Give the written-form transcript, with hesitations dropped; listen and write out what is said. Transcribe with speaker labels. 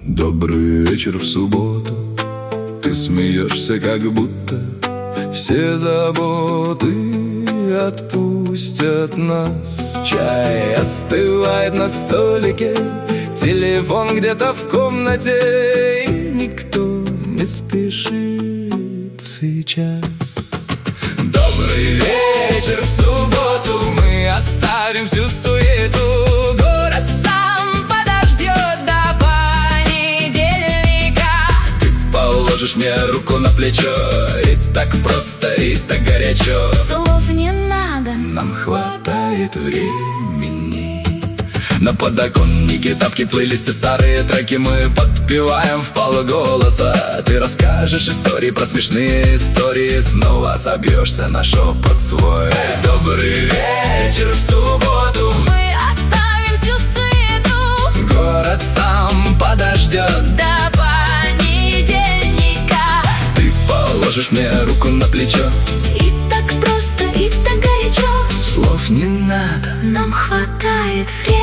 Speaker 1: Добрый вечер в субботу. Ты смеешься, как будто все заботы отпустят нас. Чай остывает на столике, телефон где-то в комнате, и никто не спешит сейчас. Добрый вечер в субботу. Мы оставим всю суету. Город сам подождет до понедельника. Ты положишь мне руку на плечо, и так просто, и так горячо.
Speaker 2: Слов не надо,
Speaker 1: нам хватает времени. На подоконнике тапки, плейлисты, старые треки. Мы подпеваем вполголоса. Ты расскажешь истории про смешные истории. Снова собьешься на шепот свой. Добрый вечер в субботу.
Speaker 2: мы оставим всю суету.
Speaker 1: Город сам подождет
Speaker 2: До понедельника.
Speaker 1: Ты положишь мне руку на плечо.
Speaker 2: И так просто, и так горячо.
Speaker 1: Слов не надо,
Speaker 2: Нам хватает времени.